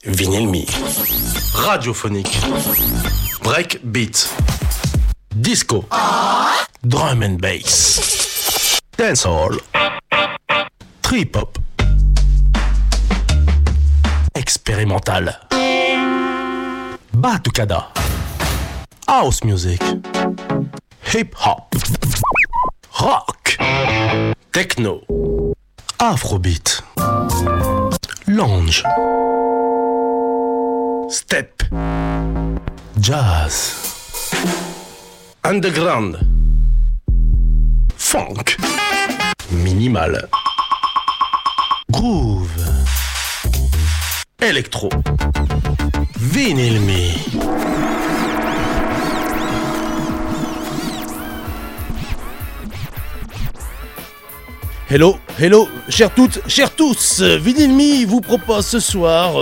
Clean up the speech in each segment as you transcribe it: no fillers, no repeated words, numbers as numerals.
Vinyl Me. Radiophonique. Breakbeat. Disco. Drum and bass. Dancehall. Trip-hop. Expérimental. Batucada. House music. Hip-hop. Rock. Techno. Afrobeat. Lounge. Step. Jazz. Underground. Funk. Minimal. Groove. Electro. Vinyl Me. Hello, chères toutes, chers tous, Vinyl Me vous propose ce soir,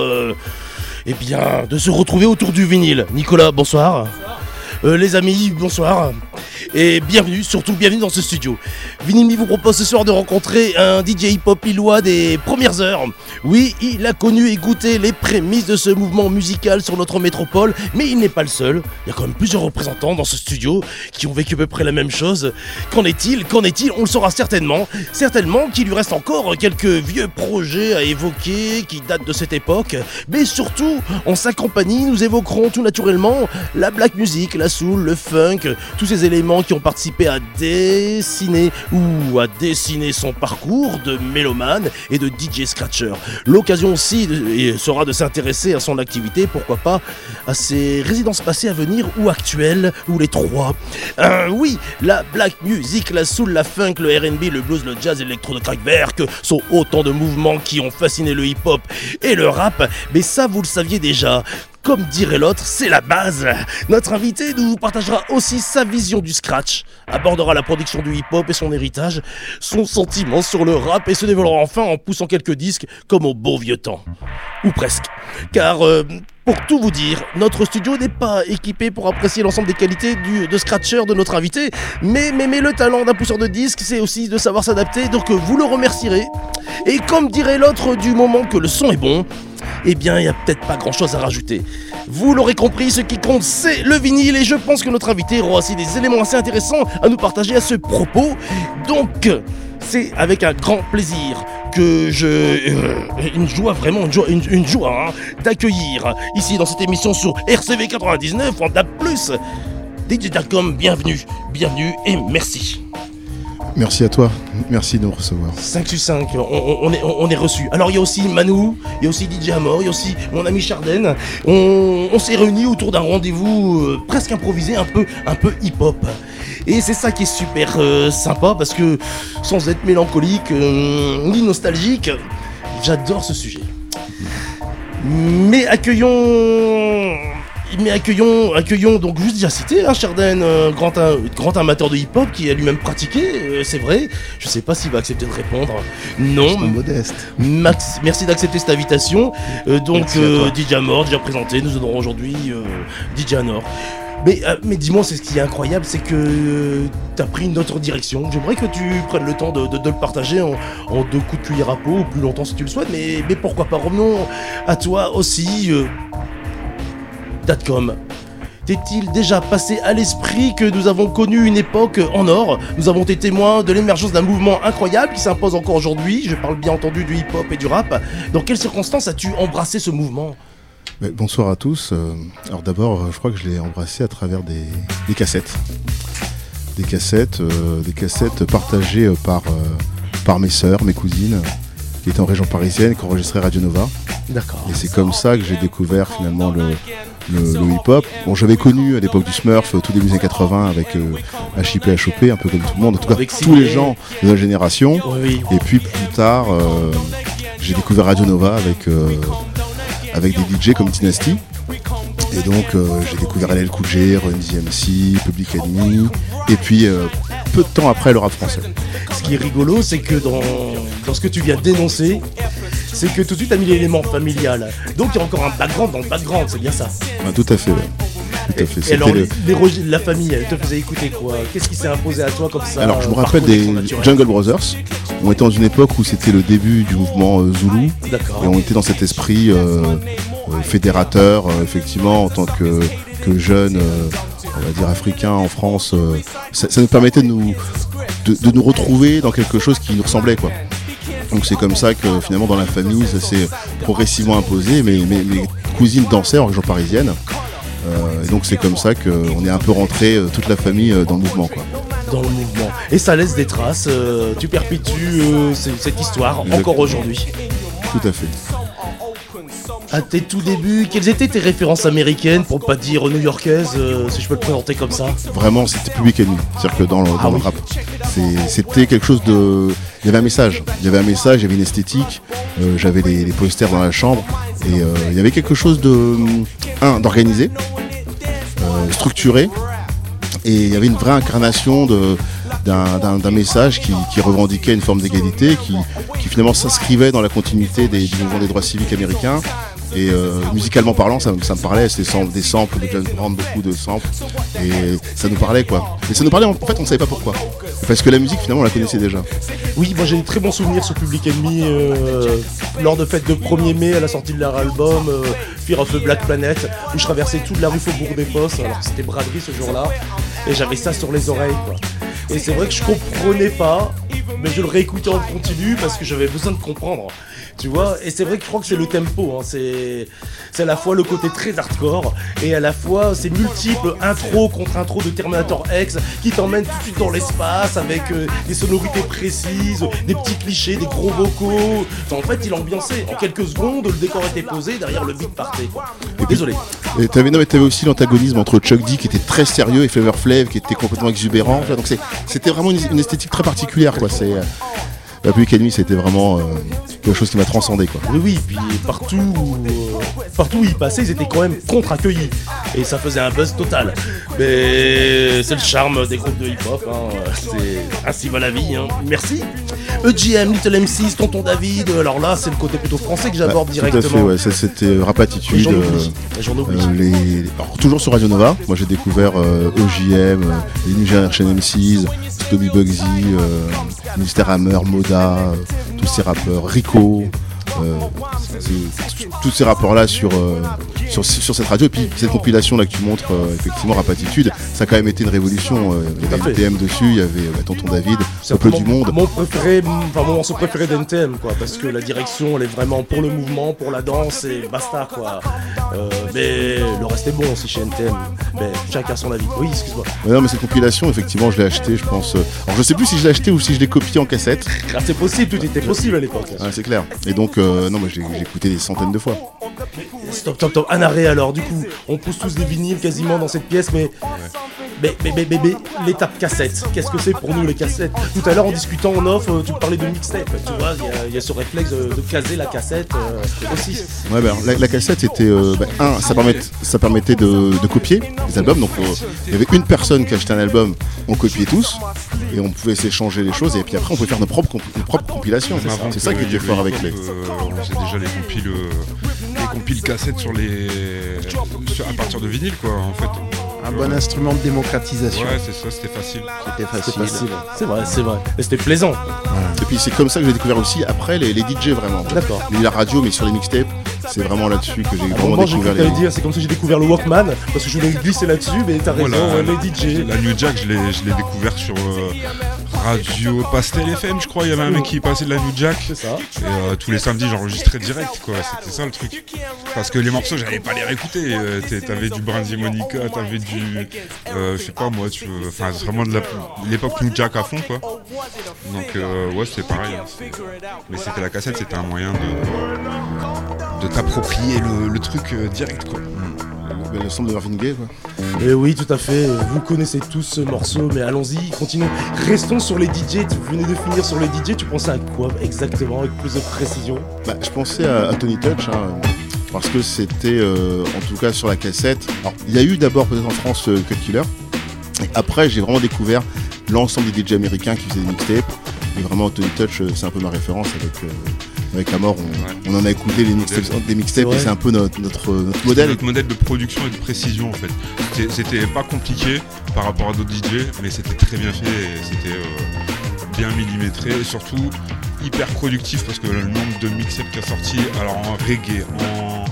de se retrouver autour du vinyle. Nicolas, bonsoir. Les amis, bonsoir. Et bienvenue, surtout bienvenue dans ce studio. Vinyl Me vous propose ce soir de rencontrer un DJ hip-hop illois des premières heures. Oui, il a connu et goûté les prémices de ce mouvement musical sur notre métropole, mais il n'est pas le seul. Il y a quand même plusieurs représentants dans ce studio qui ont vécu à peu près la même chose. Qu'en est-il ? On le saura certainement. Certainement qu'il lui reste encore quelques vieux projets à évoquer qui datent de cette époque. Mais surtout, en sa compagnie, nous évoquerons tout naturellement la black music, la soul, le funk, tous ces éléments qui ont participé à dessiner son parcours de mélomane et de DJ scratcher. L'occasion aussi sera de s'intéresser à son activité, pourquoi pas à ses résidences passées à venir ou actuelles, ou les trois. Oui, la black music, la soul, la funk, le R&B, le blues, le jazz et l'électro de Kraftwerk sont autant de mouvements qui ont fasciné le hip-hop et le rap, mais ça vous le saviez déjà. Comme dirait l'autre, c'est la base. Notre invité nous partagera aussi sa vision du scratch, abordera la production du hip-hop et son héritage, son sentiment sur le rap et se dévoilera enfin en poussant quelques disques comme au beau vieux temps. Ou presque. Car, pour tout vous dire, notre studio n'est pas équipé pour apprécier l'ensemble des qualités de scratcher de notre invité, mais le talent d'un pousseur de disques, c'est aussi de savoir s'adapter, donc vous le remercierez. Et comme dirait l'autre, du moment que le son est bon, eh bien, il n'y a peut-être pas grand-chose à rajouter. Vous l'aurez compris, ce qui compte, c'est le vinyle, et je pense que notre invité aura aussi des éléments assez intéressants à nous partager à ce propos. Donc, c'est avec un grand plaisir que une joie d'accueillir ici dans cette émission sur RCV 99 en DAB+. DJ Darkom, bienvenue et merci. Merci à toi, merci de nous recevoir. 5 sur 5, on est reçus. Alors il y a aussi Manu, il y a aussi DJ Amor, il y a aussi mon ami Charden. On s'est réunis autour d'un rendez-vous presque improvisé, un peu hip-hop. Et c'est ça qui est super sympa parce que sans être mélancolique ni nostalgique, j'adore ce sujet. Mais accueillons donc, juste déjà cité, Charden, grand amateur de hip-hop qui a lui-même pratiqué, c'est vrai. Je sais pas s'il va accepter de répondre. Non. Modeste. Merci d'accepter cette invitation. DJ Amor, déjà présenté, nous honorons aujourd'hui DJ Anor. Mais dis-moi, c'est ce qui est incroyable, c'est que t'as pris une autre direction. J'aimerais que tu prennes le temps de le partager en 2 coups de cuillère à peau, ou plus longtemps si tu le souhaites, mais pourquoi pas. Revenons à toi aussi. Datcom. T'est-il déjà passé à l'esprit que nous avons connu une époque en or ? Nous avons été témoins de l'émergence d'un mouvement incroyable qui s'impose encore aujourd'hui. Je parle bien entendu du hip-hop et du rap. Dans quelles circonstances as-tu embrassé ce mouvement ? Bonsoir à tous. Alors d'abord, je crois que je l'ai embrassé à travers des cassettes. Des cassettes partagées par mes sœurs, mes cousines, qui étaient en région parisienne, qui enregistraient Radio Nova. D'accord. Et c'est comme ça que j'ai découvert finalement le hip-hop. Bon, j'avais connu à l'époque du Smurf, tout début des années 80, avec HIP, HOP, un peu comme tout le monde, en tout cas avec tous les gens de notre génération. Oui. Et puis plus tard, j'ai découvert Radio Nova avec des DJ comme Dynasty. Et donc j'ai découvert LL Cool J, Run DMC, Public Enemy, et puis peu de temps après le rap français. Ce qui est rigolo, c'est que dans ce que tu viens de dénoncer, c'est que tout de suite t'as mis l'élément familial. Donc il y a encore un background dans le background, c'est bien ça. Tout à fait, ouais. Tout à fait. Et alors la famille, elle te faisait écouter quoi ? Qu'est-ce qui s'est imposé à toi comme ça ? Alors je me rappelle des Jungle Brothers. On était dans une époque où c'était le début du mouvement Zulu. D'accord. Et on était dans cet esprit fédérateur, effectivement, en tant que jeune, on va dire africain en France, ça nous permettait de nous retrouver dans quelque chose qui nous ressemblait, quoi. Donc c'est comme ça que finalement dans la famille ça s'est progressivement imposé. Mes cousines dansaient en région parisienne. Et donc c'est comme ça qu'on est un peu rentré toute la famille dans le mouvement, quoi. Dans le mouvement. Et ça laisse des traces, tu perpétues cette histoire encore aujourd'hui. Tout à fait. À tes tout débuts, quelles étaient tes références américaines, pour pas dire new-yorkaises, si je peux le présenter comme ça? Vraiment, c'était Public Enemy. C'est-à-dire que dans le rap, c'était quelque chose de... Il y avait un message, il y avait une esthétique, j'avais les posters dans la chambre, et il y avait quelque chose d'organisé, structuré, et il y avait une vraie incarnation d'un message qui revendiquait une forme d'égalité, qui finalement s'inscrivait dans la continuité du mouvement des droits civiques américains. Et musicalement parlant, ça me parlait, c'était des samples de John Brown, beaucoup de samples, et ça nous parlait, quoi. Et ça nous parlait, en fait, on ne savait pas pourquoi. Parce que la musique, finalement, on la connaissait déjà. Oui, moi j'ai des très bons souvenirs sur Public Enemy lors de fête de 1er mai à la sortie de leur album Fear of the Black Planet, où je traversais toute la rue Faubourg des Postes, alors que c'était braderie ce jour-là, et j'avais ça sur les oreilles, quoi. Et c'est vrai que je comprenais pas, mais je le réécoutais en continu parce que j'avais besoin de comprendre. Tu vois, et c'est vrai que je crois que c'est le tempo, hein. C'est à la fois le côté très hardcore et à la fois ces multiples intro contre intro de Terminator X qui t'emmènent tout de suite dans l'espace avec des sonorités précises, des petits clichés, des gros vocaux. En fait, il ambiançait. En quelques secondes, le décor était posé, derrière le beat partait, quoi. Désolé. Et t'avais aussi l'antagonisme entre Chuck D qui était très sérieux et Flavor Flav qui était complètement exubérant. Donc c'était vraiment une esthétique très particulière, quoi. La Public Enemy, c'était vraiment quelque chose qui m'a transcendé, quoi. Oui, puis partout où ils passaient, ils étaient quand même contre-accueillis. Et ça faisait un buzz total. Mais c'est le charme des groupes de hip-hop, hein. C'est ainsi va la vie, hein. Merci. EGM, Little M6, Tonton David, alors là, c'est le côté plutôt français que j'aborde directement. Tout à fait, ouais. Ça, c'était Rap Attitude. J'en oublie. Alors, toujours sur Radio Nova, moi j'ai découvert EJM, les New Generation M6, Tommy Bugsy, Mr Hammer, Moda, tous ces rappeurs, Rico, tous ces rappeurs-là sur cette radio. Et puis cette compilation-là que tu montres, effectivement, Rap Attitude, ça a quand même été une révolution. Il y avait NTM dessus, il y avait Tonton David, Peuple du Monde. Mon morceau préféré d'NTM, quoi, parce que la direction, elle est vraiment pour le mouvement, pour la danse, et basta, quoi. Mais le reste est bon aussi chez NTM. Mais chacun son avis. Oui, excuse-moi. Ouais, non, mais cette compilation, effectivement, je l'ai achetée, je pense. Alors je sais plus si je l'ai acheté ou si je l'ai copié en cassette. Ah, c'est possible, tout était possible à l'époque. Ah, c'est clair. Et donc, non, moi j'ai écouté des centaines de fois. Stop. Un arrêt alors, du coup, on pousse tous des vinyles quasiment dans cette pièce, mais l'étape cassette, qu'est-ce que c'est pour nous les cassettes? Tout à l'heure en discutant en off, tu parlais de mixtape, tu vois, il y a ce réflexe de caser la cassette aussi. Ouais, bah, la cassette c'était, ça permettait de copier les albums, donc il y avait une personne qui achetait un album, on copiait tous, et on pouvait s'échanger les choses, et puis après on pouvait faire nos propres compilations. C'est ça qui était fort avec les... On faisait déjà les compiles cassettes à partir de vinyle, quoi, en fait. Un bon instrument de démocratisation. Ouais, c'est ça, c'était facile. C'est vrai. Et c'était plaisant. Voilà. Et puis c'est comme ça que j'ai découvert aussi après les DJ vraiment. D'accord. La radio, mais sur les mixtapes, c'est vraiment là-dessus que j'ai vraiment découvert les... dire, c'est comme ça que j'ai découvert le Walkman, parce que je voulais glisser là-dessus, mais t'as raison, les DJ. La New Jack, je l'ai découvert sur Radio Pastel FM, je crois. Il y avait un mec qui passait de la New Jack. C'est ça. Et tous les samedis, j'enregistrais direct, quoi. C'était ça le truc. Parce que les morceaux, j'allais pas les réécouter. T'avais du Brandy Monica, t'avais du... je sais pas moi, enfin c'est vraiment de l'époque New Jack à fond, quoi. Donc ouais, c'était pareil, hein. Mais c'était la cassette, c'était un moyen de t'approprier le truc direct, quoi. Le son de Marvin Gaye, quoi. Et oui, tout à fait, vous connaissez tous ce morceau, mais allons-y, continuons. Restons sur les DJ, tu venais de finir sur les DJ, tu pensais à quoi exactement, avec plus de précision? Je pensais à Tony Touch, hein, parce que c'était, en tout cas sur la cassette, alors il y a eu d'abord peut-être en France Cut Killer, et après j'ai vraiment découvert l'ensemble des DJ américains qui faisaient des mixtapes, et vraiment Tony Touch c'est un peu ma référence avec Amor, on en a écouté des mixtapes et c'est un peu notre modèle. Notre modèle de production et de précision en fait. C'était pas compliqué par rapport à d'autres DJ, mais c'était très bien fait et c'était bien millimétré et surtout hyper productif parce que le nombre de mixtapes qui a sorti, alors en reggae,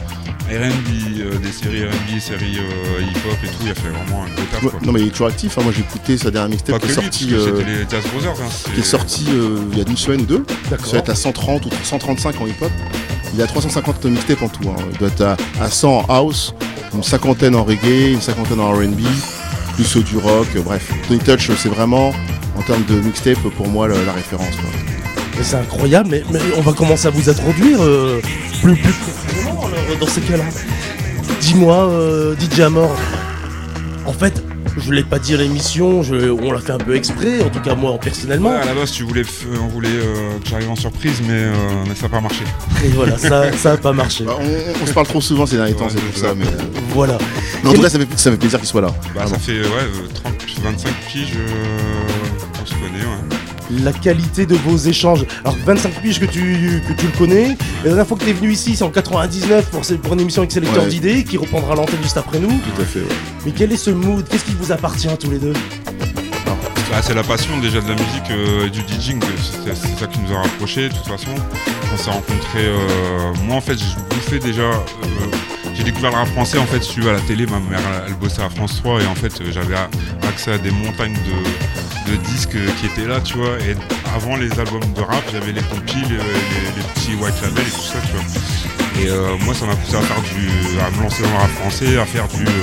R&B, des séries R&B, séries hip-hop et tout, il a fait vraiment un gros taf, quoi. Non mais il est toujours actif, hein. Moi j'ai écouté sa dernière mixtape Pas qui est que lui, sortie, parce que c'était les Jazz Brothers, hein, qui est sorti il y a une semaine ou deux. D'accord. Ça va être à 130 ou 135 en hip-hop. Il y a 350 mixtapes en tout, hein. Il doit être à 100 en house, une cinquantaine en reggae, une cinquantaine en R&B, plus du rock, bref. Tony Touch, c'est vraiment, en termes de mixtape, pour moi, la référence, quoi. Mais c'est incroyable, mais on va commencer à vous introduire plus précisément alors, dans ces cas-là. Dis-moi, DJ Amor, en fait, je l'ai pas dit à l'émission, on l'a fait un peu exprès, en tout cas moi personnellement. Ouais, à la base, on voulait que j'arrive en surprise, mais ça n'a pas marché. Et voilà, ça a pas marché. Bah, on se parle trop souvent ces derniers temps, Ouais, c'est pour c'est ça, ça. mais Voilà. en tout cas, ça fait plaisir qu'il soit là. Bah, ça fait 25 piges qu'on se connaît, ouais. La qualité de vos échanges. Alors 25 piges que tu le connais. La dernière fois que tu es venu ici, c'est en 99 pour une émission avec Sélecteur Ouais. d'idées qui reprendra l'antenne juste après nous. Tout à fait, ouais. Mais quel est ce mood? Qu'est-ce qui vous appartient tous les deux? Bah, c'est la passion déjà de la musique et du DJing, c'est ça qui nous a rapprochés de toute façon. On s'est rencontrés, moi en fait je bouffais déjà, j'ai découvert le rap français en fait, à la télé, ma mère elle bossait à France 3 et en fait j'avais accès à des montagnes de disques qui étaient là, tu vois, et avant les albums de rap j'avais les compiles, les petits white label et tout ça, tu vois. Et moi ça m'a poussé à me lancer dans le rap français, à faire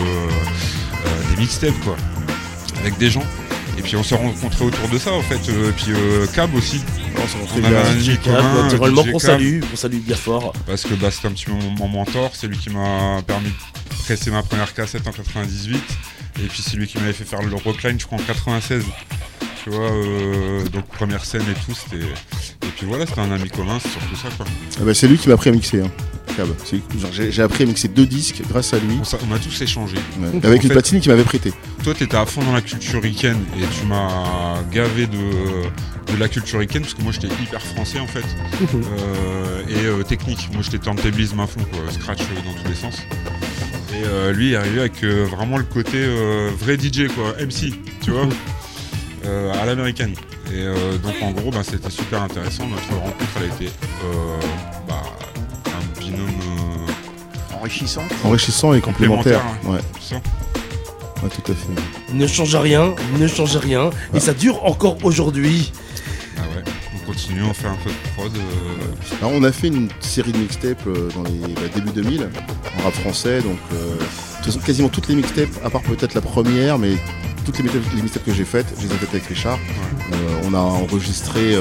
des mixtapes quoi, avec des gens. Et puis on s'est rencontrés autour de ça en fait, puis Cab aussi. On avait un ami commun, naturellement DJ qu'on Cab, salue bien fort. parce que c'était un petit peu mon mentor, c'est lui qui m'a permis de presser ma première cassette en 98, et puis c'est lui qui m'avait fait faire le Rockline je crois en 96. Tu vois, donc première scène et tout, c'était... Et puis voilà, c'était un ami commun, c'est surtout ça quoi. Bah, c'est lui qui m'a appris à mixer, hein. Cab. J'ai appris à mixer 2 disques grâce à lui, On a tous échangé. ouais. Avec une fait- platine qu'il m'avait prêtée. Toi, t'étais à fond dans la culture ricaine et tu m'as gavé de la culture ricaine parce que moi j'étais hyper français en fait et technique. Moi j'étais turntablisme à fond, quoi, scratch dans tous les sens. Et lui il est arrivé avec vraiment le côté vrai DJ quoi, MC, tu vois, à l'américaine. Et donc en gros, c'était super intéressant. Notre rencontre, elle a été un binôme Enrichissant. Et complémentaire. complémentaire, Ouais, tout ça. ouais, tout à fait. Ne change rien. Et ça dure encore aujourd'hui. Ah ouais, on continue, on fait un peu de prod. Alors, on a fait une série de mixtapes dans les début 2000 en rap français, donc de toute façon, quasiment toutes les mixtapes, à part peut-être la première, mais toutes les mixtapes que j'ai faites, je les ai faites avec Richard. On a enregistré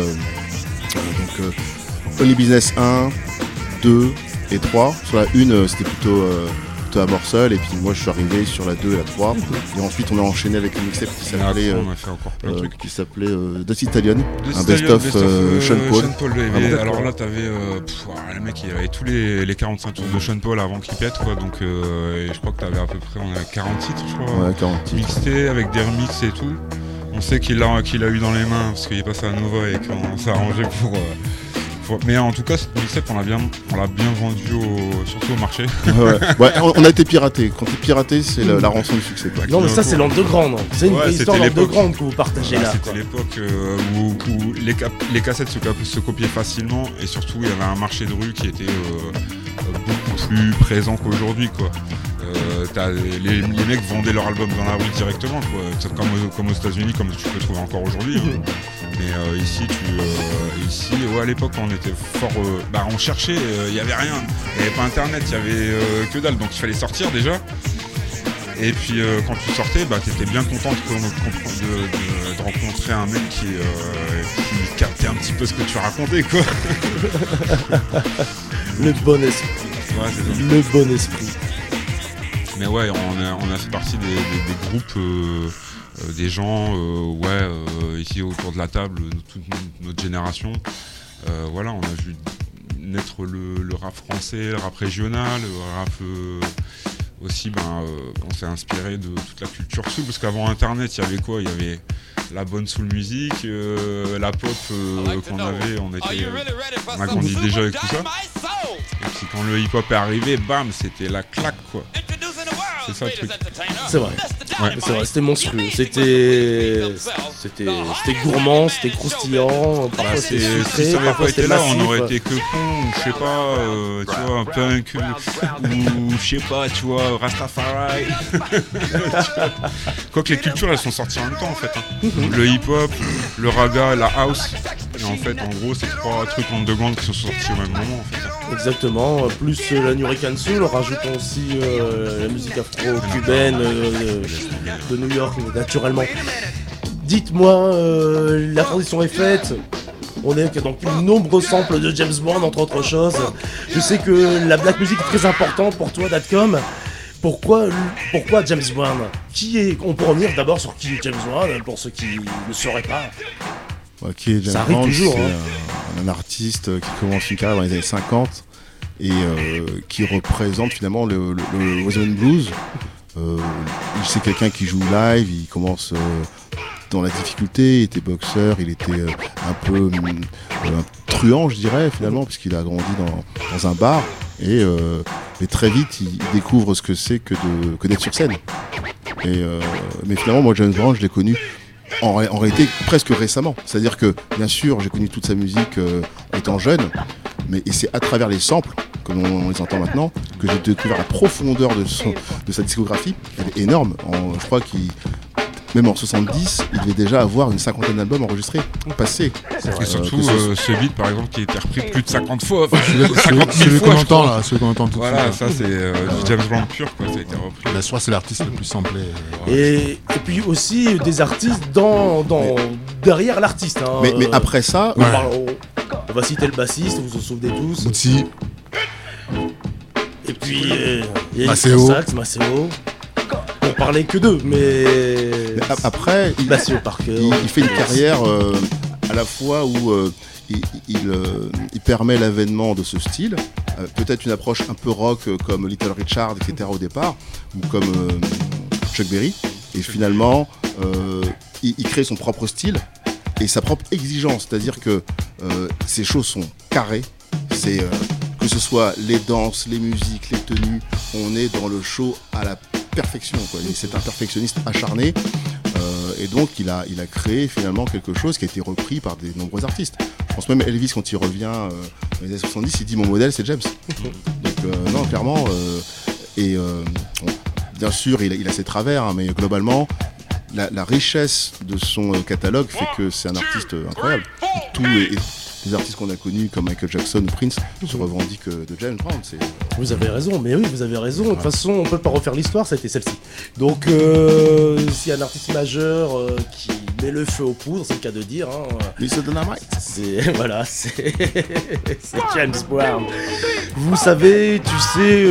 Only Business 1, 2 et 3. Sur la 1, c'était plutôt à Morsel, et puis moi je suis arrivé sur la 2 et la 3. Et ensuite on a enchaîné avec une mixtape qui Et après, s'appelait on a fait encore plein de trucs. Dust Italian, De un Stallion, best-of Sean Paul. il y avait- Ah bon, alors là, t'avais le mec, il avait tous les 45 tours de Sean Paul avant qu'il pète, quoi. Donc, et je crois que t'avais à peu près, on a 40 titres, je crois, Ouais, 40 titres. mixés avec des remixes et tout. On sait qu'il l'a eu dans les mains parce qu'il est passé à Nova et qu'on s'est arrangé pour. Mais en tout cas, cette mixtape, on l'a bien vendu surtout au marché. Ouais, on a été piraté. Quand t'es piraté, c'est la rançon du succès, quoi. Non mais ça c'est l'underground. C'est une Ouais, histoire c'était l'époque. d'underground que vous partagez là. C'était quoi. l'époque où les cassettes se copiaient facilement et surtout il y avait un marché de rue qui était beaucoup plus présent qu'aujourd'hui, quoi. Les mecs vendaient leur album dans la rue directement, quoi. C'est comme aux États-Unis, comme tu peux trouver encore aujourd'hui. Hein. Mais ici, à l'époque, on était fort. On cherchait, il n'y avait rien. Il n'y avait pas internet, il n'y avait que dalle. Donc il fallait sortir déjà. Et puis quand tu sortais, t'étais bien content de rencontrer un mec qui captait un petit peu ce que tu racontais, quoi. Le bon esprit. Ouais, c'est ça. Le bon esprit. Mais ouais, on a fait partie des groupes, des gens, ici autour de la table, toute notre génération. Voilà, on a vu naître le rap français, le rap régional, le rap aussi. On s'est inspiré de toute la culture soul, parce qu'avant Internet, il y avait quoi? Il y avait la bonne soul musique, la pop qu'on avait, on a grandi déjà avec tout ça. Et puis quand le hip-hop est arrivé, bam, c'était la claque, quoi. C'est ça le truc. C'est vrai. Ouais. C'est vrai, c'était monstrueux. C'était gourmand, c'était croustillant. Parfois c'était Si sucré, ça n'avait parfois pas été c'était là, massif. on aurait été que con, ou je sais pas, tu vois, un punk, ou je sais pas, tu vois, Rastafari. Quoique les cultures, elles sont sorties en même temps en fait. Le hip-hop, le raga, la house. Et en fait, en gros, c'est 3 trucs underground qui sont sortis au même moment en fait. Exactement, plus la Nurican Soul, rajoutons aussi la musique afro-cubaine de New York, naturellement. Dites-moi, la transition est faite. On est dans de nombreux samples de James Brown, entre autres choses. Je sais que la black music est très importante pour toi, Datcom. Pourquoi James Brown? On peut revenir d'abord sur qui est James Brown, pour ceux qui ne sauraient pas. Ok, James Ça arrive Brown, toujours, c'est un artiste qui commence une carrière dans les années 50 et qui représente finalement le rhythm and blues. C'est quelqu'un qui joue live, il commence dans la difficulté, il était boxeur, il était un peu un truand, je dirais, finalement, puisqu'il a grandi dans un bar et très vite il découvre ce que c'est que d'être sur scène. Mais finalement, moi, James Brown, je l'ai connu en réalité presque récemment. C'est-à-dire que, bien sûr, j'ai connu toute sa musique étant jeune, et c'est à travers les samples, comme on les entend maintenant, que j'ai découvert la profondeur de sa discographie. Elle est énorme. Je crois même en 70, il devait déjà avoir une 50aine d'albums enregistrés, passés. Et surtout, ce beat, par exemple, qui a été repris plus de 50 fois, Celui 50 000 qu'on fois, je entend crois. là, celui qu'on entend tout de Voilà, suite. ça c'est du James Brown pur, quoi, ça a été repris. La soie, c'est l'artiste le plus samplé. Et puis aussi des artistes derrière l'artiste. Hein. Mais après ça, Ouais. On va citer le bassiste, vous vous en souvenez tous. Moutsi, Et puis il y a Maceo. Sax, Maceo. Pour parler que d'eux, mais après, Maceo Parker. il fait une carrière à la fois où il permet l'avènement de ce style, peut-être une approche un peu rock comme Little Richard, etc. au départ, ou comme Chuck Berry, et finalement il crée son propre style et sa propre exigence, c'est-à-dire que ces choses sont carrées, que ce soit les danses, les musiques, les tenues, on est dans le show à la perfection, quoi. C'est un perfectionniste acharné. Et donc il a créé finalement quelque chose qui a été repris par de nombreux artistes. Je pense même Elvis, quand il revient dans les années 70, il dit mon modèle c'est James. Donc non, clairement, bien sûr il a ses travers, hein, mais globalement la richesse de son catalogue fait que c'est un artiste incroyable. Les artistes qu'on a connus comme Michael Jackson ou Prince se revendiquent de James Brown. Vous avez raison, mais oui, vous avez raison. De toute façon, on peut pas refaire l'histoire, ça a été celle-ci. Donc, s'il y a un artiste majeur qui met le feu aux poudres, c'est le cas de dire. Hein, Mr. Dynamite. c'est James Brown. Vous savez, tu sais,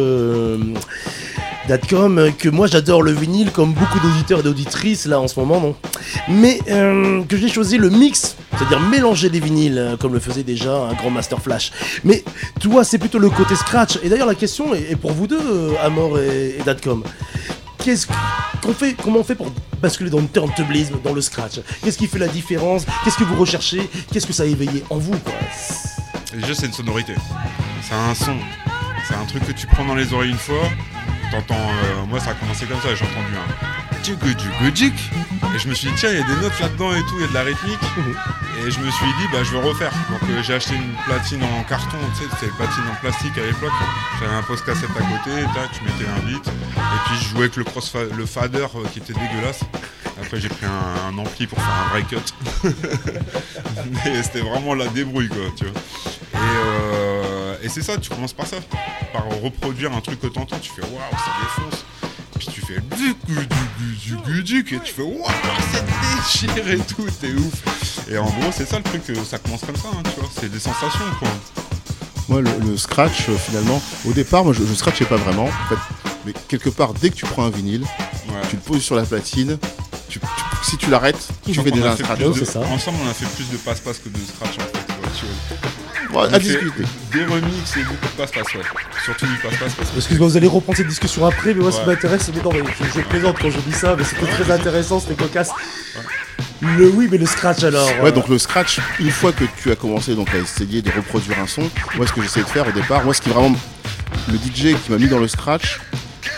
Datcom, que moi j'adore le vinyle comme beaucoup d'auditeurs et d'auditrices là en ce moment, non. Mais que j'ai choisi le mix, c'est-à-dire mélanger les vinyles comme le faisait déjà un grand Master Flash. Mais toi, c'est plutôt le côté scratch. Et d'ailleurs, la question est pour vous deux, Amor et Datcom. Comment on fait pour basculer dans le turntablisme, dans le scratch? Qu'est-ce qui fait la différence? Qu'est-ce que vous recherchez? Qu'est-ce que ça a éveillé en vous, quoi? Déjà, c'est une sonorité. C'est un son. C'est un truc que tu prends dans les oreilles une fois. T'entends, moi ça a commencé comme ça, j'ai entendu un tchuk, et je me suis dit tiens, il y a des notes là-dedans et tout, il y a de la rythmique, et je me suis dit bah je veux refaire. Donc j'ai acheté une platine en carton, tu sais, c'était une platine en plastique à l'époque. J'avais un post cassette à côté, tac, je mettais un beat, et puis je jouais avec le fader qui était dégueulasse. Après j'ai pris un ampli pour faire un vrai cut. Mais c'était vraiment la débrouille, quoi, tu vois. Et c'est ça, tu commences par ça, par reproduire un truc que t'entends, tu fais waouh, ça défonce. Puis tu fais et tu fais waouh, c'est déchiré et tout, t'es ouf. Et en gros, c'est ça le truc, ça commence comme ça, hein, tu vois, c'est des sensations, quoi. Moi, le scratch, finalement, au départ, moi je scratchais pas vraiment, en fait, mais quelque part, dès que tu prends un vinyle, tu le poses sur la platine, si tu l'arrêtes, tu fais déjà un scratch. c'est ça. Ensemble, on a fait plus de passe-passe que de scratch, en fait, tu vois. Ouais, à discuter. Des remixes et beaucoup de passe-passe, ouais. Surtout du passe-passe. Excuse-moi, vous allez reprendre cette discussion après, mais moi ce qui Ouais. m'intéresse, mais non, mais je plaisante quand je dis ça, mais c'était très intéressant, c'était cocasse. Mais le scratch alors. Ouais, donc le scratch, une fois que tu as commencé donc à essayer de reproduire un son, moi ce que j'essayais de faire au départ, moi ce qui est vraiment le DJ qui m'a mis dans le scratch,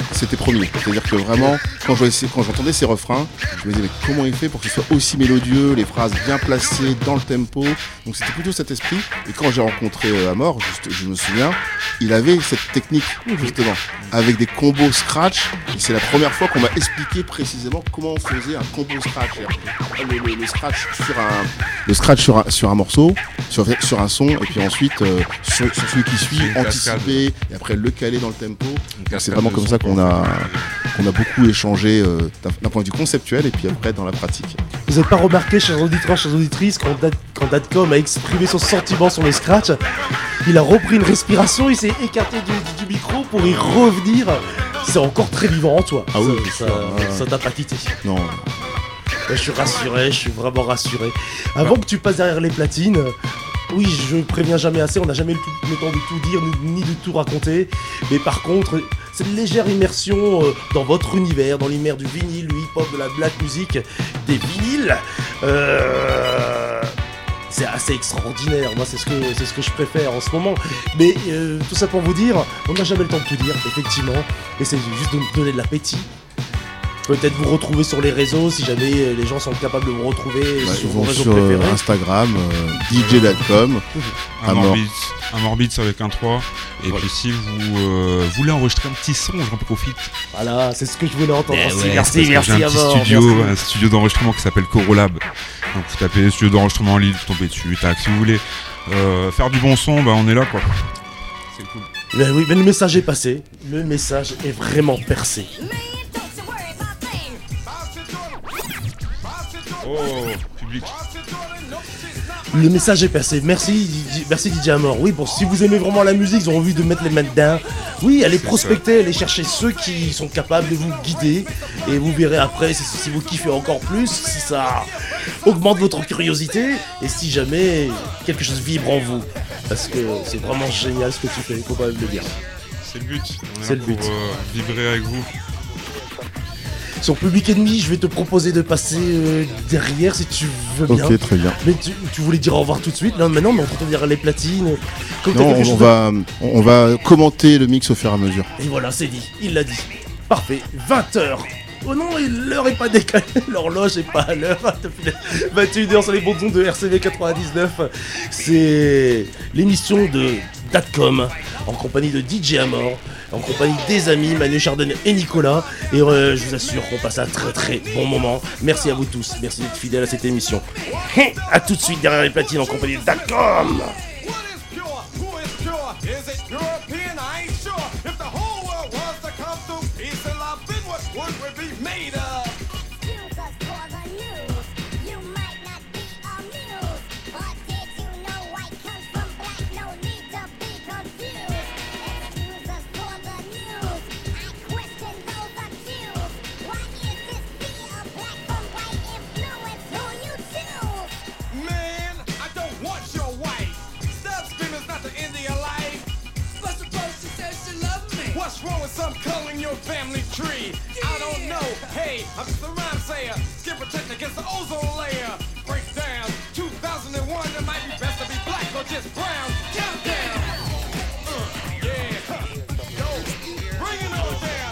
c'était promis. C'est-à-dire que vraiment, quand j'entendais ces refrains, je me disais mais comment il fait pour que ce soit aussi mélodieux, les phrases bien placées dans le tempo. Donc c'était plutôt cet esprit. Et quand j'ai rencontré Amor, je me souviens, il avait cette technique justement, avec des combos scratch. Et c'est la première fois qu'on m'a expliqué précisément comment on faisait un combo scratch. Le scratch sur un morceau, sur un son, et puis ensuite sur celui qui suit, anticiper, et après le caler dans le tempo. C'est vraiment comme ça qu'on a beaucoup échangé d'un point de vue conceptuel et puis après dans la pratique. Vous n'avez pas remarqué, chers auditeurs, chères auditrices, quand Datcom a exprimé son sentiment sur le scratch, il a repris une respiration, il s'est écarté du micro pour y revenir. C'est encore très vivant en toi. Ah oui, ça t'a pas quitté. Non. Je suis rassuré, je suis vraiment rassuré. Avant que tu passes derrière les platines, oui, je préviens jamais assez, on n'a jamais le temps de tout dire ni de tout raconter. Mais par contre, cette légère immersion dans votre univers, dans l'univers du vinyle, du hip-hop, de la black music, des vinyles, c'est assez extraordinaire. Moi, c'est ce que je préfère en ce moment. Mais tout ça pour vous dire, on n'a jamais le temps de tout dire, effectivement. Et c'est juste de nous donner de l'appétit. Peut-être vous retrouver sur les réseaux si jamais les gens sont capables de vous retrouver sur vos réseaux préférés. Instagram, DJ.com, Amorbeats avec un 3. Et puis si vous voulez enregistrer un petit son, j'en profite. Voilà, c'est ce que je voulais entendre aussi. Ouais, merci j'ai un petit un studio d'enregistrement qui s'appelle Corolab. Donc vous tapez studio d'enregistrement en ligne, vous tombez dessus. Si vous voulez faire du bon son, on est là quoi. C'est cool. Mais oui, mais le message est passé. Le message est vraiment percé. Oh, public. Le message est passé. Merci DJ Amor. Oui, si vous aimez vraiment la musique, ils ont envie de mettre les mains dedans. Oui, allez prospecter, allez chercher ceux qui sont capables de vous guider. Et vous verrez après si vous kiffez encore plus, si ça augmente votre curiosité. Et si jamais quelque chose vibre en vous. Parce que c'est vraiment génial ce que tu fais, faut pas le dire. C'est le but. C'est le but. Vibrer avec vous. Sur Public Enemy, je vais te proposer de passer derrière si tu veux bien. Ok, très bien. Mais tu voulais dire au revoir tout de suite, là maintenant, mais on te retrouve derrière les platines. Non, on va commenter le mix au fur et à mesure. Et voilà, c'est dit, il l'a dit. Parfait, 20h. Oh non, l'heure est pas décalée, l'horloge est pas à l'heure. 21h sur les bonnes ondes de RCV 99. C'est l'émission de Datcom en compagnie de DJ Amor, en compagnie des amis Manu Chardonnay et Nicolas. Et je vous assure qu'on passe un très très bon moment. Merci à vous tous, merci d'être fidèles à cette émission. A tout de suite derrière les platines en compagnie de Datcom. Some color in your family tree. I don't know. Hey, I'm just a rhyme sayer. Skin protect against the ozone layer. Break down. 2001, it might be best to be black or just brown. Countdown. Yeah. Yo, bring it on down.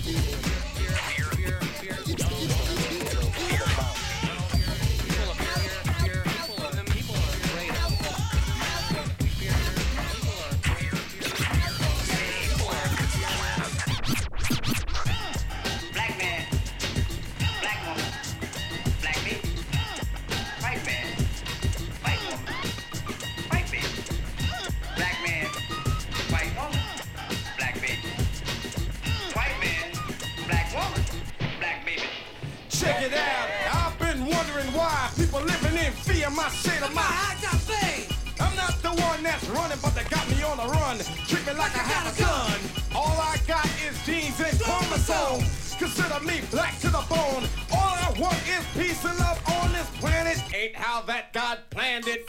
Check it out, I've been wondering why people living in fear, my shade of my I got things. I'm not the one that's running, but they got me on the run. Treat me like I have a gun. All I got is genes and chromosomes. Consider me black to the bone. All I want is peace and love on this planet. Ain't how that God planned it.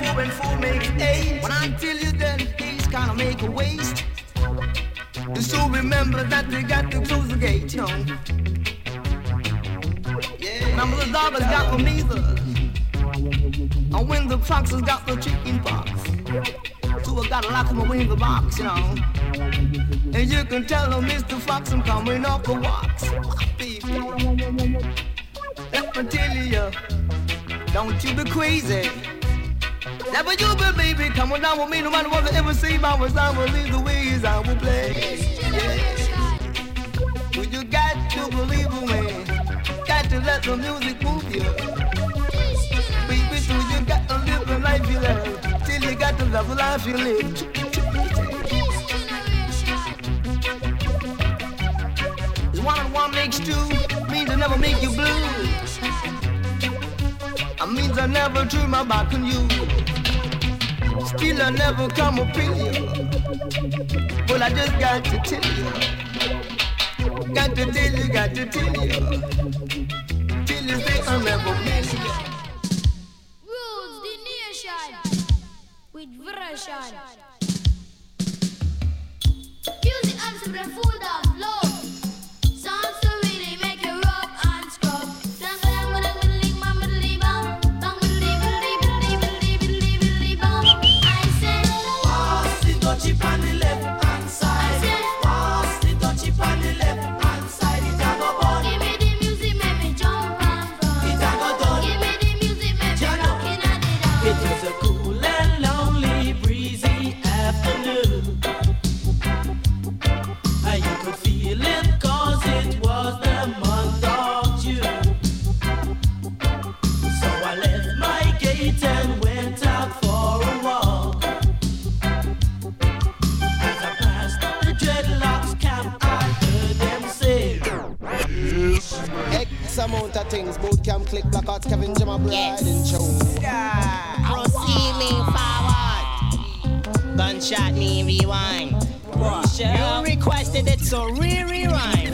4 and 4 makes 8. When I tell you that he's gonna make a waste, so remember that we got to close the gate, you know. Yeah. Remember the dog has got the measles, and when the fox has got the chicken pox. So I gotta lock him away in the box, you know. And you can tell him, Mr. Fox, I'm coming off the walks. Baby, let me tell you, don't you be crazy. Never you be, baby, come on down with me. No matter what they ever say about us, I will leave the ways I will play. Yeah. Well, you got to believe me. Got to let the music move you. Baby, so you got to live the life you love. Till you got to love the life you live. One and one makes two, means I never make you blue. I means I never turn my back on you. Still I never come up in you. Well, I just got to tell you. Got to tell you, got to tell you. Till you say I'll never miss you. Rules the nation with version. Music and some food of love. Chip on the left hand side. Pass the touch chip on the left hand side. It a go bun. Give me the music, make me jump and run. It a go done. Give me the music, make me rockin' at it down. It is a cool and lonely, breezy afternoon. You could feel it 'cause it was the month of June. So I left my gate and went out for a walk. X amount of things, boot camp, click, blackouts, Kevin Jim, bride and show. Proceeding forward. Gunshot me rewind. You requested it, so rewind.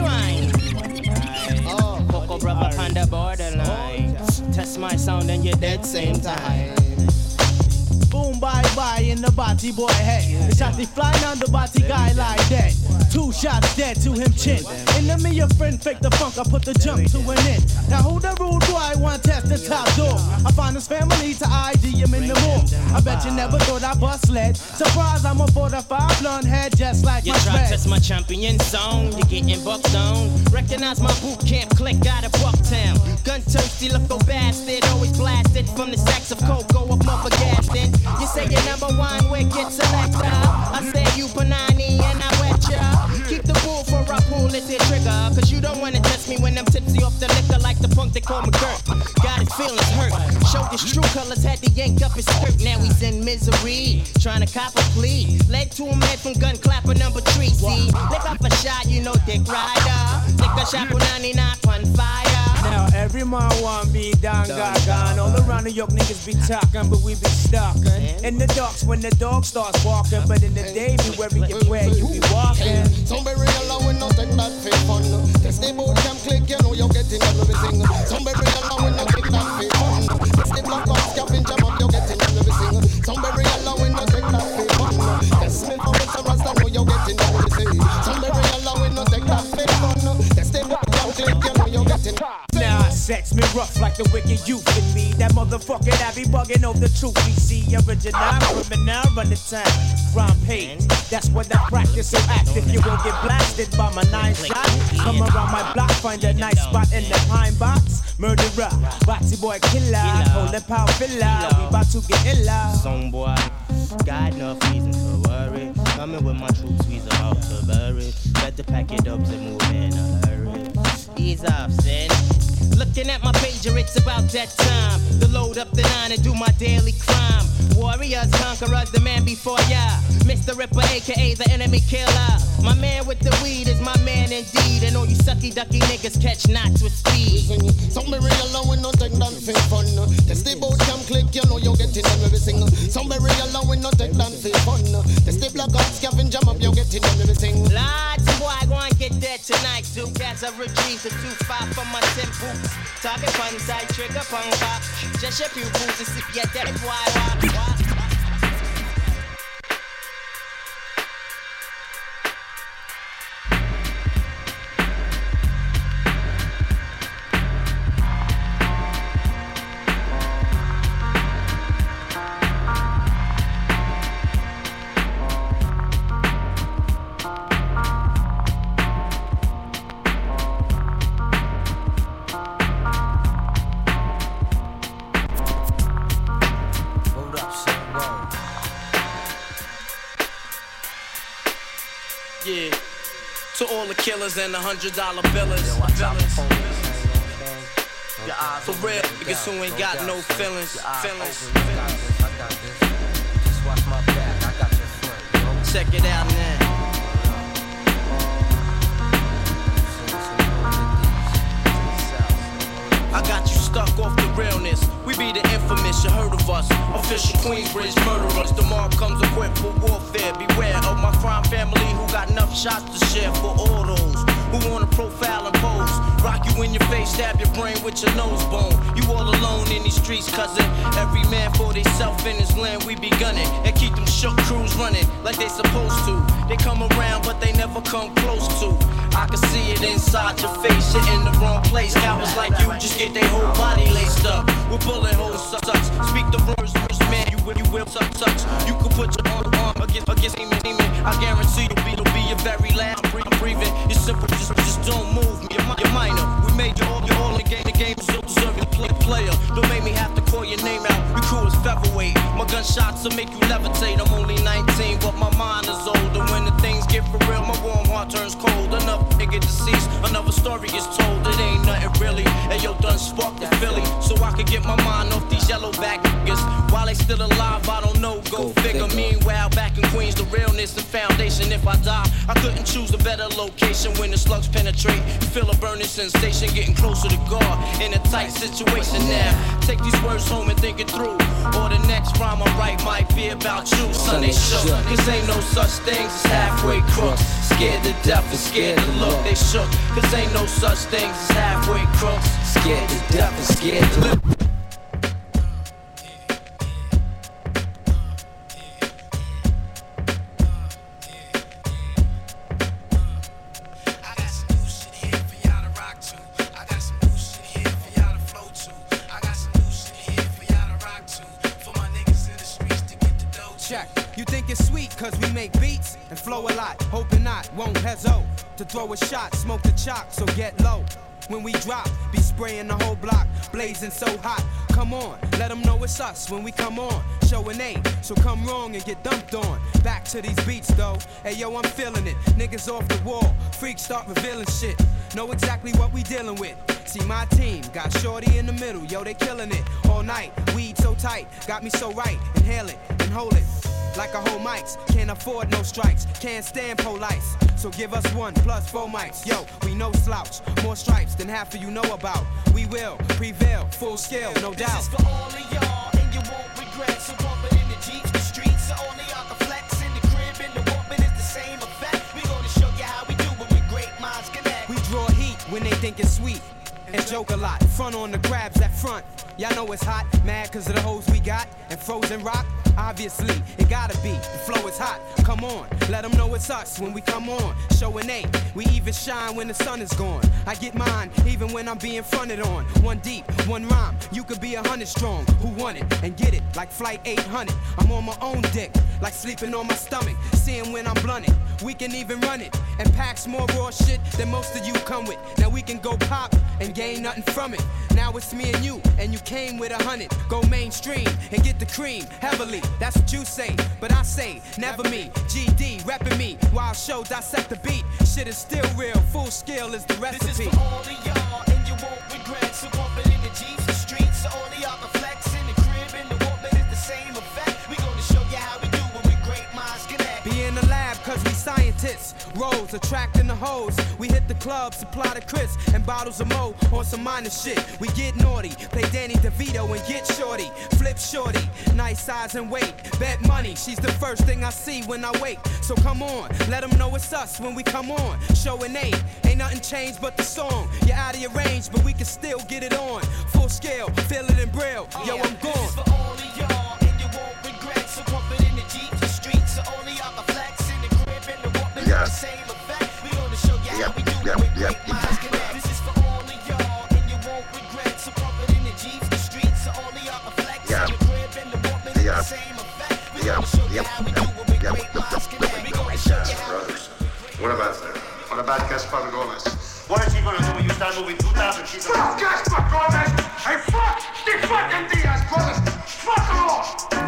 Oh, Coco brother on the borderline. Test my sound and you're dead same time. Boom, bye in the body boy head. The shot he flying on the body guy like that. 2 shots dead to him chin. Enemy a friend fake the funk, I put the jump to an end. Now who the rude boy want test the top door? I find his family to ID him in the room. I bet you never thought I bust lead. Surprise, I'm a 45 blonde head just like you my try friend. to test my champion zone, you're getting bucked on. Recognize my boot camp click out of Bucktown. Gun thirsty, look go bastard, always blasted from the sacks of coke, go up off a gas in. You say you're number one, wicked selector. I say you Panani and I wet ya. Keep the bull for a pull it the trigger. Cause you don't wanna test me when I'm tipsy off the liquor like the punk they call me Kurt. Got his feelings hurt. Showed his true colors, had to yank up his skirt. Now he's in misery, trying to cop a plea. Led to him head from gun clapper number 3. See, lick up a shot, you know Dick Rider. Lick a shot for 99 on fire. Now every man want be down, gone. All around New York niggas be talking, but we be stalking. In the darks when the dog starts barking, but in the day be where you be walking. Some be real and we not take that fake fun. Test the boot camp click, you know you're getting everything. Some be real and we not take that fake fun. Test the black box, Kevin Jam up, you're getting everything. Some be real and we not take that fake fun. Test me for Mr. Rasta, know you're getting everything. Some be real and we not take that fake fun. Test the boot camp click, you know you're getting. Nah, sex me rough like the wicked youth in me. That motherfucker that be bugging over the truth. We see original criminal run the time. Rhyme page, that's what I practice. So act if you will get blasted by my 9 shot. Come around my block, find a nice spot in the pine box. Murderer, boxy boy killer, holding power filler. We about to get illa. Some boy, got enough reason to worry. Coming with my troops, we's about to bury. Better pack it up and move in a hurry. Ease off, son. Looking at my pager, it's about that time to load up the 9 and do my daily crime. Warriors, conquerors, the man before ya. Mr. Ripper, aka the enemy killer. My man with the weed is my man indeed. And all you sucky ducky niggas catch knots with speed. Some be real and we not take that fake fun. Test the boat camp click, you know you're getting everything. Some be real and we not take that fake fun. Test the black ops, Kevin Jam up, you're getting everything. Lots of boy go and get that to night, Duke, as I retrieve the 2-5 from my temples. Target pun side, trigger pun pop. Just your pupils, and if you're dead, why? Yeah, to all the killers and the $100 billers. For real niggas who ain't got no feelings. Check it out now. I got you stuck off the realness. We be the infamous, you heard of us. Official Queensbridge murderers. The mob comes equipped for warfare. Beware of my crime family who got enough shots to share for all those who wanna profile and pose. Rock you in your face, stab your brain with your nose bone. You all alone in these streets, cousin. Every man for theyself in his land, we be gunning. And keep them shook crews running like they supposed to. They come around, but they never come close to. I can see it inside your face, you're in the wrong place. Cowards like you just get their whole body laced up with bullet holes sucks. Speak the words, man, you will sucks. You can put your arm against him. I guarantee you'll be your very last. I'm breathing. It's simple, just don't move me. You're minor. We made you all in the game. So deserve to play player. Don't make me have to call your name out. We crew is featherweight. My gunshots will make you levitate. I'm only 19, but my mind is older. When the things get for real, my warm heart turns cold. Another nigga deceased, another story is told. It ain't nothing really. And yo, done sparked the Philly, so I could get my mind off these yellowback niggas. While they still alive, I don't know. Go figure. Meanwhile, back in Queens, the realness and foundation. If I die, I couldn't choose a better location. When the slugs penetrate, you feel a burning sensation, getting closer to God in a tight situation now. Take these words home and think it through, or the next rhyme I write might be about you. Son, they shook, cause ain't no such things as halfway crooks. Scared to death and scared to look. They shook, cause ain't no such things as halfway crooks. Scared to death and scared to look. Cause we make beats and flow a lot. Hoping not, won't hesitate to throw a shot, smoke the chalk, so get low. When we drop, be spraying the whole block, blazing so hot. Come on, let them know it's us when we come on. Showing A, so come wrong and get dumped on. Back to these beats though, hey yo, I'm feeling it. Niggas off the wall, freaks start revealing shit. Know exactly what we dealing with. See my team, got shorty in the middle, yo, they killing it. All night, weed so tight, got me so right. Inhale it and hold it. Like a whole mics, can't afford no strikes, can't stand police. So give us 1 + 4 mics. Yo, we no slouch, more stripes than half of you know about. We will prevail, full scale, no doubt. This is for all of y'all, and you won't regret. So bump it in the Jeeps, the streets, so only y'all can flex. In the crib, in the whooping, it's the same effect. We gonna show you how we do it when great minds connect. We draw heat when they think it's sweet, and joke a lot. Front on the grabs at front. Y'all know it's hot, mad cause of the hoes we got, and frozen rock. Obviously, it gotta be, the flow is hot. Come on, let them know it's us when we come on. Showing A, we even shine when the sun is gone. I get mine, even when I'm being fronted on. 1 deep, 1 rhyme, you could be 100 strong. Who want it and get it, like flight 800. I'm on my own dick, like sleeping on my stomach. Seeing when I'm blunted, we can even run it. And packs more raw shit than most of you come with. Now we can go pop and gain nothing from it. Now it's me and you came with 100. Go mainstream and get the cream heavily. That's what you say, but I say never me. GD repping me while show dissect the beat. Shit is still real, full scale is the recipe. This is for all of y'all, and you won't regret. So bump it in the Jeeps, the streets, so only y'all can flex. In the crib, in the whooping, it's the same effect. We gonna show you how we do it when great minds connect. Be in the lab, cause we scientists. Rolls attracting the hoes. We hit the club, supply the crisp and bottles of Mo on some minor shit. We get naughty, play Danny DeVito and get shorty. Flip shorty, nice size and weight. Bet money, she's the first thing I see when I wake. So come on, let them know it's us when we come on. Showing eight, ain't nothing changed but the song. You're out of your range, but we can still get it on. Full scale, feel it in braille. Yo, I'm gone. This is for all of y'all, and you won't regret. So pump it in the Jeep, the streets, so only y'all can flex in the crib and the whooping the same effect. We gonna show you how we do it with great minds connect. This is for all of y'all, and you won't regret. So pump it in the Jeep, the streets, so only y'all can flex in the crib and the whooping the same effect. We gonna show you how we do it with great minds connect. We gonna show you how we do it. What about that? What about Gaspar Gomez? What is he gonna do when you start moving 2,000 people? Fuck Gaspar Gomez! Hey, fuck the fucking Diaz brothers! Fuck them all!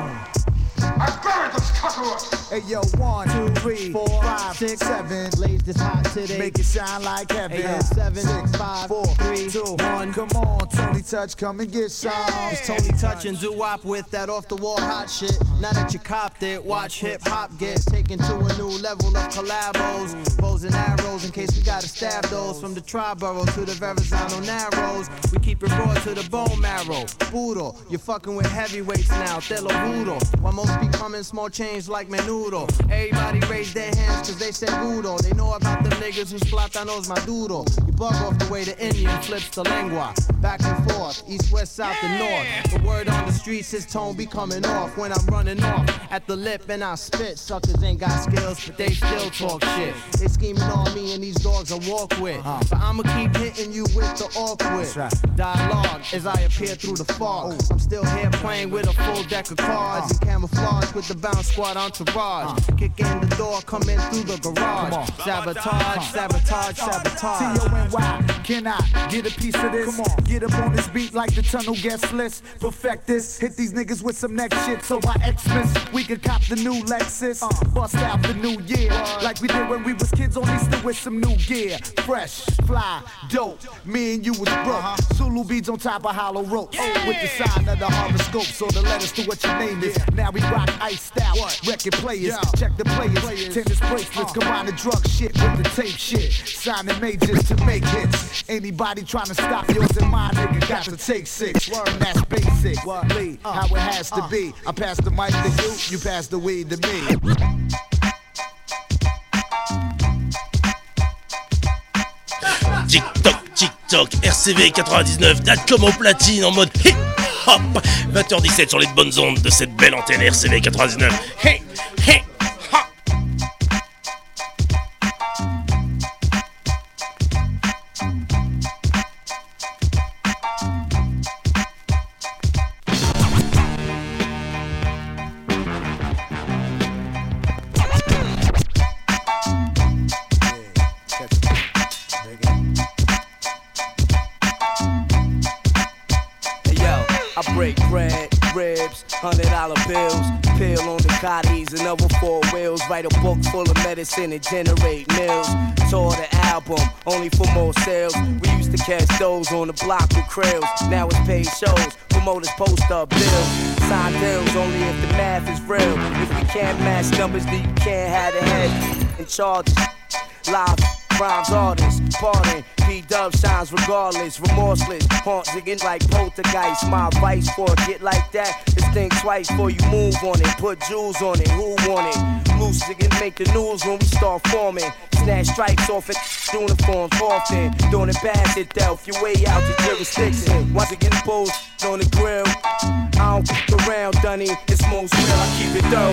I buried those cuckolds! Hey yo, 1, 2, 3, 4, 5, 6, 7. Blaze this hot today. Make it shine like heaven. Hey yo, 7, 6, 5, 4, 3, 2, 1. Come on, Tony Touch, come and get some. It's Tony Touch and doo-wop with that off-the-wall hot shit. Now that you copped it, watch hip-hop get taken to a new level of collabos. Bows and arrows in case we gotta stab those. From the Triborough to the Verrazano Narrows. We keep it raw to the bone marrow. Boodle, you're fucking with heavyweights now. Te lo juro. While most be coming small change like menudo. Everybody raise their hands cause they say rudo. They know about the niggas whose platanos maduro. You bug off the way the Indian flips the lengua. Back and forth, east, west, south, and north. The word on the streets, his tone be coming off when I'm running off at the lip and I spit. Suckers ain't got skills, but they still talk shit. They scheming on me and these dogs I walk with. But I'ma keep hitting you with the awkward dialogue as I appear through the fog. I'm still here playing with a full deck of cards and camouflage with the bounce squad entourage. Kick in the door, come in through the garage. Sabotage, sabotage, sabotage. T-O-N-Y, can I get a piece of this? Come on, get up on this beat like the tunnel guest list. Perfect this, hit these niggas with some next shit. So by Xmas, we could cop the new Lexus. Bust out the new year, like we did when we was kids on Easter with some new gear. Fresh, fly, dope, me and you was broke. Zulu beads on top of hollow ropes. With the sign of the horoscope, so the letters to what your name is. Now we rock iced out, record players. Check the players, tennis bracelets, combine the drug shit with the tape shit. Signing majors to make hits. Anybody trying to stop yours and mine, nigga, got to take 6. And that's basic. Lee, how it has to be. I pass the mic to you, you pass the weed to me. TikTok, RCV 99.com au platine en mode hip hop. 20h17 sur les bonnes ondes de cette belle antenne RCV 99. Hey, hey, ha. I break bread, ribs, $100 bills, pill on the Cotties and other 4 wheels. Write a book full of medicine and generate mills. Tour the album, only for more sales. We used to catch those on the block with krills. Now it's paid shows, promoters post up bills. Sign deals only if the math is real. If we can't match numbers, then you can't have the head in charges. Live rhymes artists, pardon, P-Dub shines regardless, remorseless, haunts again like poltergeist. My advice for a get like that is think twice before you move on it. Put jewels on it, who want it? Loose again make the news when we start forming. Snatch stripes off at uniforms often. Doing it past it, Delph, your way out the jurisdiction. Once again, pose on the grill. I don't f*** around, Dunny, it's most real, I keep it though.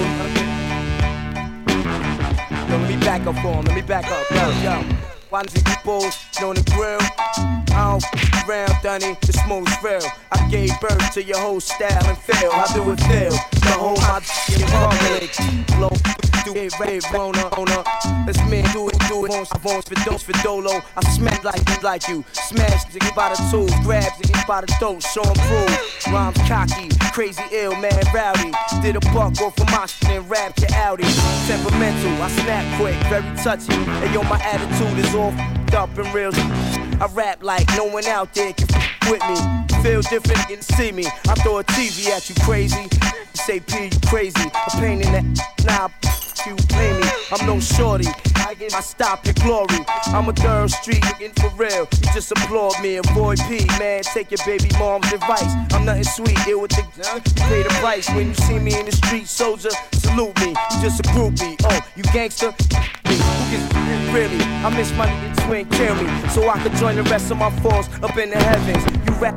Yo, let me back up for him, let me back up, yo. Why don't you both on the grill? I don't f*** around, Dunny, the smoke's real. I gave birth to your whole style and feel. How do it feel? The whole my in public. Blow, do it, red, Rona. Let's man do it, I want for Dolo. I smack like you. Smash nigga by the tools, grab nigga by the throat, show 'em prove. Rhymes cocky, crazy ill, man rowdy. Did a buck off of my shit and rapped your Audi. Temperamental, I snap quick, very touchy. And yo, my attitude is all up and real. I rap like no one out there can with me. Feel different and see me. I throw a TV at you, crazy. You say P, you crazy. A pain in that, nah, you play me. I'm no shorty, I stop your glory. I'm a third street looking for real. You just applaud me, avoid P, man. Take your baby mom's advice. I'm nothing sweet, deal with the pay the price. When you see me in the street, soldier, salute me. You just a groupie, oh, you gangster? Who gets really? I miss my niggas who ain't kill me, so I could join the rest of my foes up in the heavens. You rap.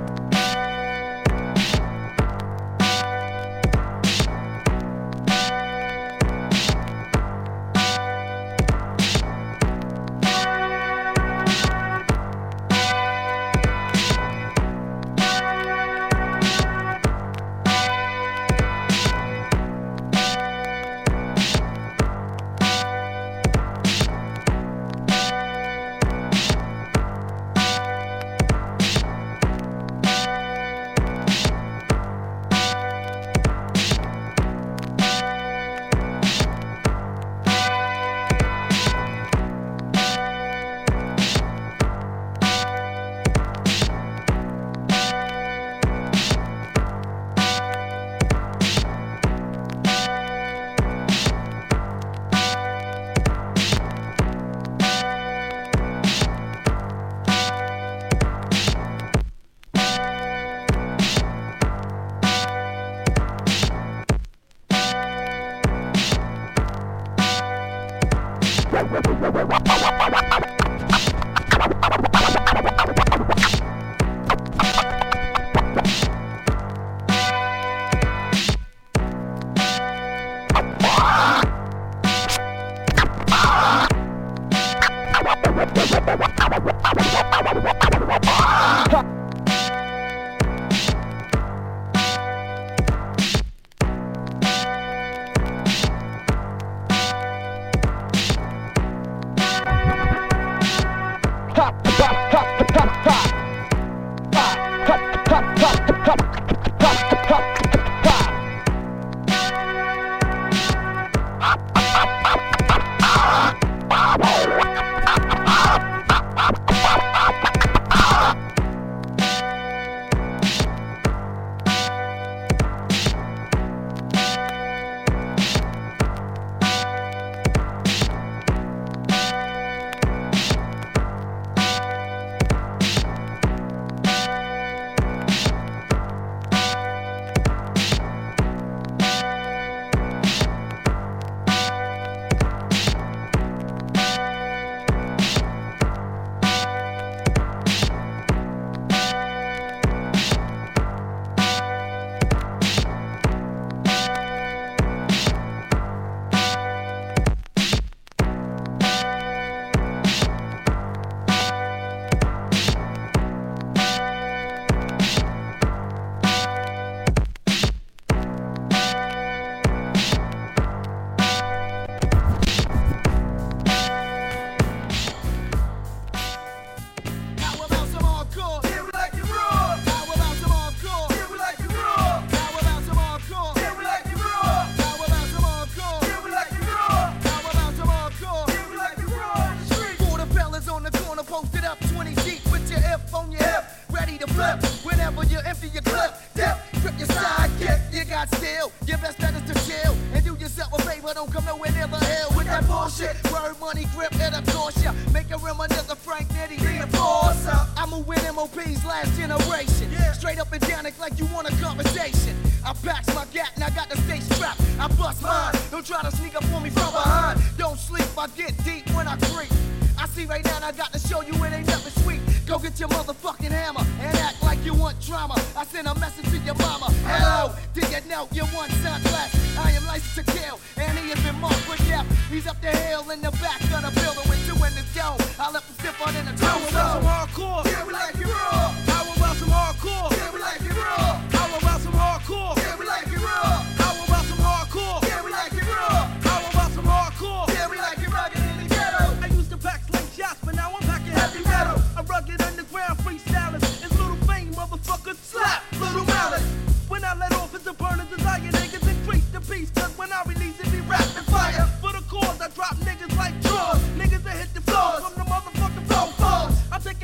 For the cause, I drop niggas like drawers. Niggas that hit the floors from the motherfucking phone. I take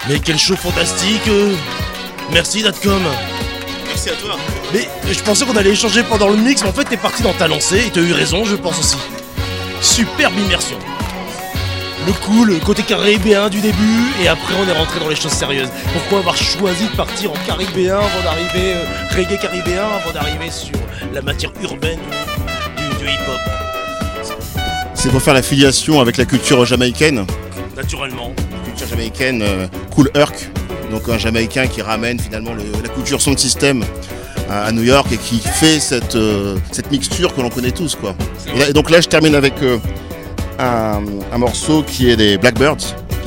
Mais quel show fantastique. Merci Datcom. Merci à toi. Mais je pensais qu'on allait échanger pendant le mix, mais en fait t'es parti dans ta lancée et t'as eu raison, je pense aussi. Superbe immersion. Le cool, côté caribéen du début, et après on est rentré dans les choses sérieuses. Pourquoi avoir choisi de partir en caribéen avant d'arriver, reggae caribéen, avant d'arriver sur la matière urbaine du hip-hop? C'est pour faire la filiation avec la culture jamaïcaine. Naturellement. La culture jamaïcaine, Kool Herc, donc un Jamaïcain qui ramène finalement la culture sound system à New York et qui fait cette mixture que l'on connaît tous, quoi. Et donc là je termine avec un morceau qui est des Blackbirds.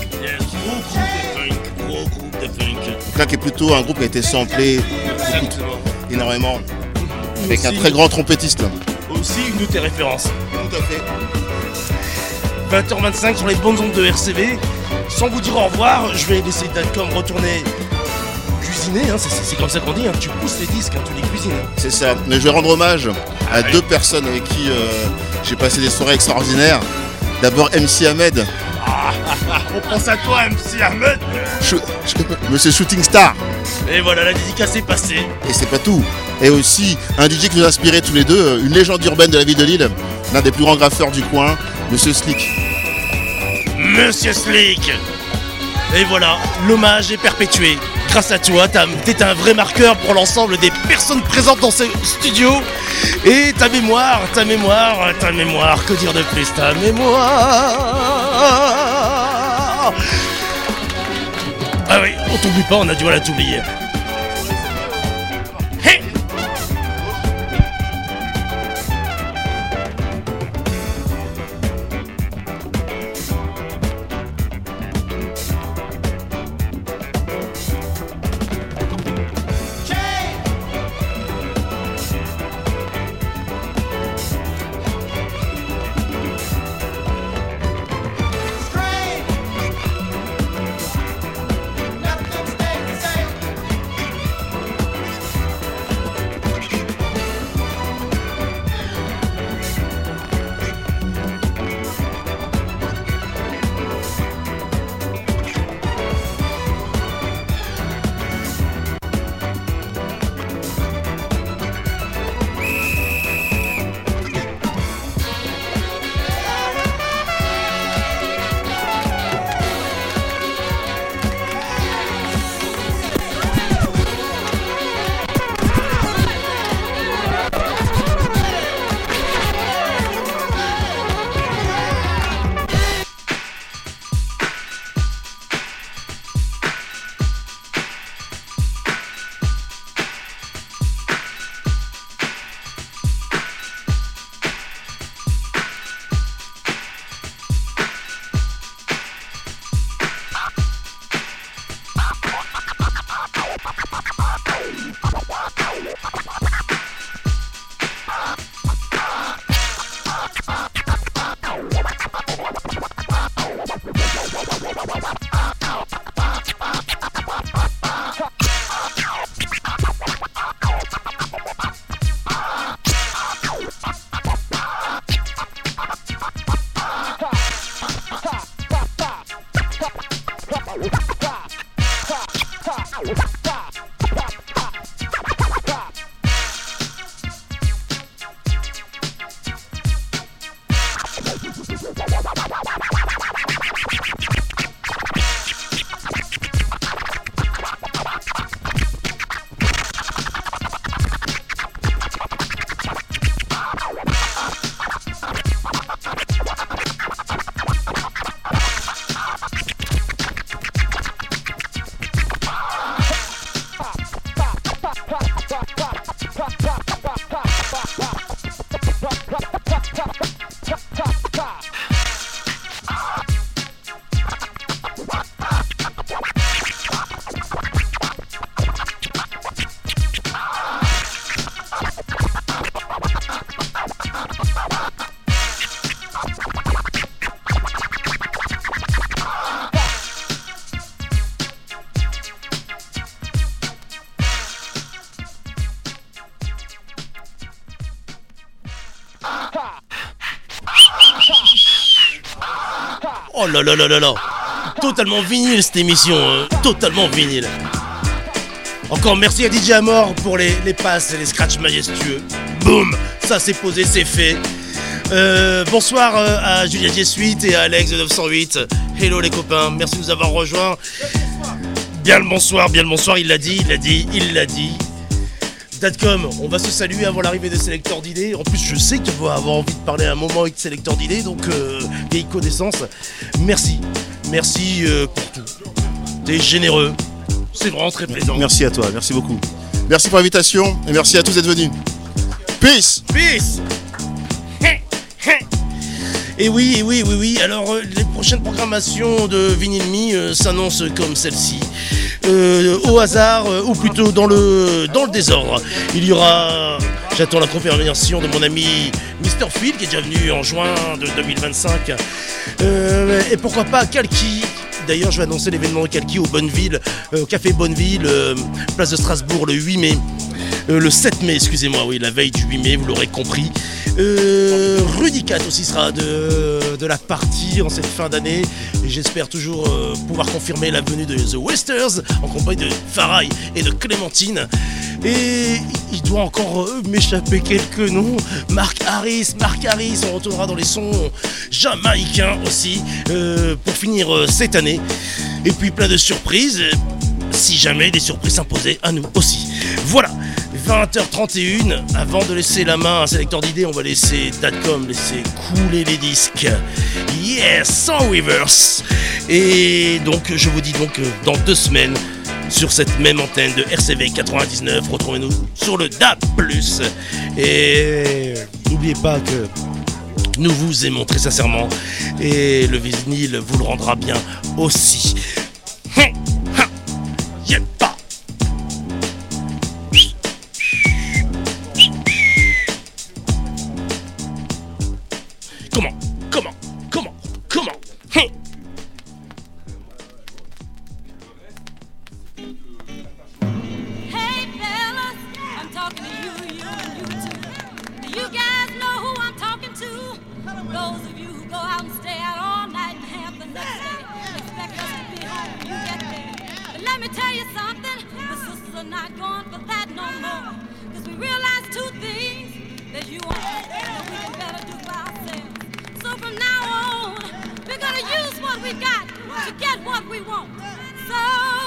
Gros groupe de funk. Donc là qui est plutôt un groupe qui a été samplé énormément avec un très grand trompettiste. Aussi une de tes références. Tout à fait. 20h25 sur les bonnes ondes de RCV. Sans vous dire au revoir, je vais laisser Datcom retourner cuisiner, hein, c'est comme ça qu'on dit, hein, tu pousses les disques, hein, tu les cuisines. C'est ça, mais je vais rendre hommage à deux personnes avec qui j'ai passé des soirées extraordinaires. D'abord MC Ahmed. On pense à toi MC Ahmed. Monsieur Shooting Star. Et voilà, la dédicace est passée. Et c'est pas tout. Et aussi un DJ qui nous a inspiré tous les deux, une légende urbaine de la ville de Lille, l'un des plus grands graffeurs du coin, Monsieur Slick. Monsieur Slick. Et voilà, l'hommage est perpétué. Grâce à toi, t'es un vrai marqueur pour l'ensemble des personnes présentes dans ce studio. Et ta mémoire, que dire de plus, ta mémoire. Ah oui, on t'oublie pas, on a du mal à t'oublier. Hey! Oh là là là là là. totalement vinyle cette émission, totalement vinyle. Encore merci à DJ Amor pour les passes et les scratchs majestueux. Boum, ça c'est posé, c'est fait. Bonsoir à Julia J-Suite et à Alex de 908. Hello les copains, merci de nous avoir rejoints. Bien le bonsoir, il l'a dit. Datcom, on va se saluer avant l'arrivée de Selector d'idées. En plus, je sais que tu vas avoir envie de parler un moment avec Selector d'idées, donc vieille connaissance. Merci pour tout. T'es généreux, c'est vraiment très plaisant. Merci à toi, merci beaucoup. Merci pour l'invitation et merci à tous d'être venus. Peace. Et oui, alors les prochaines programmations de Vinyl Me s'annoncent comme celle-ci. Au hasard, ou plutôt dans le désordre. Il y aura, j'attends la confirmation de mon ami Mr. Phil qui est déjà venu en juin de 2025. Et pourquoi pas Kalki. D'ailleurs, je vais annoncer l'événement de Kalki au Bonneville, au Café Bonneville, place de Strasbourg, le 8 mai. Le 7 mai, excusez-moi, oui, la veille du 8 mai, vous l'aurez compris. Rudy Cat aussi sera de la partie en cette fin d'année. Et j'espère toujours pouvoir confirmer la venue de The Westers en compagnie de Farai et de Clémentine. Et il doit encore m'échapper quelques noms. Mark Harris, on retournera dans les sons jamaïcains aussi pour finir cette année. Et puis plein de surprises, si jamais des surprises s'imposaient à nous aussi. Voilà, 20h31, avant de laisser la main à un sélecteur d'idées, on va laisser Datcom laisser couler les disques. Yes, sans reverse. Et donc, je vous dis donc dans 2 semaines, sur cette même antenne de RCV 99, retrouvez-nous sur le DAB+. Et n'oubliez pas que nous vous aimons très sincèrement et le vinyle vous le rendra bien aussi. We've got to get what we want. So